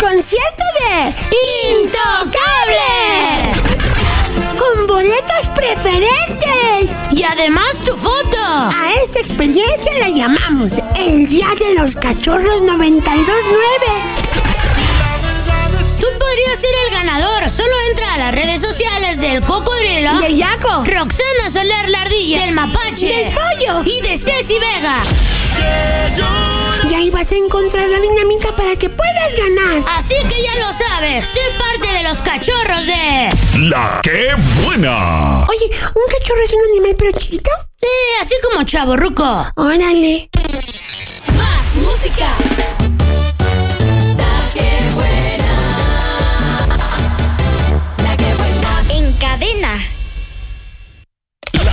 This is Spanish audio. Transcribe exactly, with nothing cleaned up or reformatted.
concierto de ¡Intocable! Con boletos preferentes. Y además tu foto. A esta experiencia la llamamos el Día de los Cachorros noventa y dos nueve. Tú podrías ser el ganador. Solo entra a las redes sociales del Cocodrilo, del Yaco, Roxana Soler la Ardilla, del Mapache, del Pollo y de Ceci Vega. Y ahí vas a encontrar la dinámica para que puedas ganar. Así que ya lo sabes, sé parte de los cachorros de... ¡La Qué Buena! Oye, ¿un cachorro es un animal pero chiquito? Sí, así como chavorruco. Órale. Más música.